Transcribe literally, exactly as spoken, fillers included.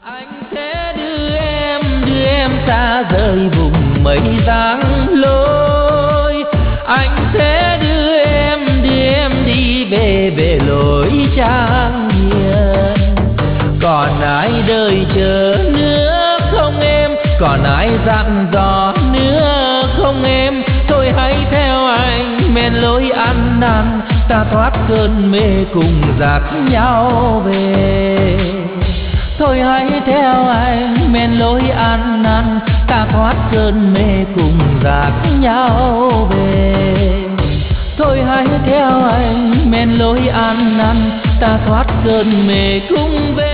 Anh sẽ đưa em, đưa em xa rời vùng mây giăng lối. Anh sẽ đưa em, đưa em đi về về lối trang hiền. Còn ai đợi chờ nữa không em? Còn ai dặn dò nữa không em? Thôi hãy theo anh men lối ăn năn, ta thoát cơn mê cùng dắt nhau về. Thôi hãy theo anh men lối ăn năn, ta thoát cơn mê cùng dắt nhau về. Thôi hãy theo anh men lối ăn năn, ta thoát cơn mê cùng về.